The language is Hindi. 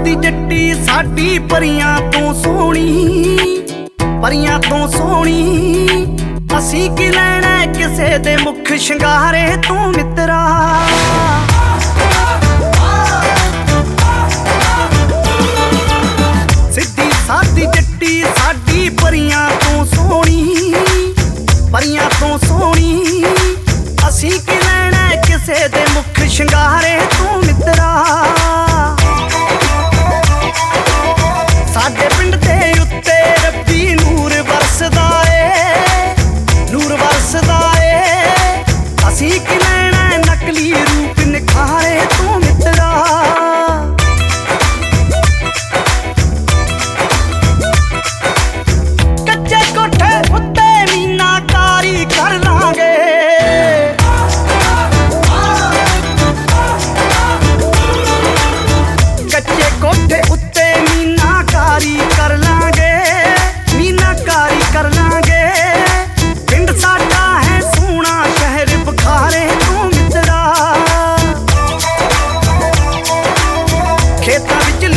सादी जट्टी साडी परियां तो सोहनी, परियां तो सोहनी। असीं की लैणा किसे दे मुख शंगारे तो मित्रा। सिद्धी सादी जट्टी साडी परियां तो सोहनी, परियां तो सोहनी। असीं की लैणा किसे दे मुख शंगारे तो मित्रा। साडे पिंड दे उत्ते रब्बी नूर वरसदा ए, नूर वरसदा ए। असीं की लैणा नकली रूप निखारे तो मित्रा। कच्चे कोठे उत्ते मीनाकारी कर लांगे, कच्चे कोठे उत्ते मीनाकारी कर लांगे, मीनाकारी कर लांगे। पिंड साडा है सोहना शहर बखारे तो मित्रा। खेतां विच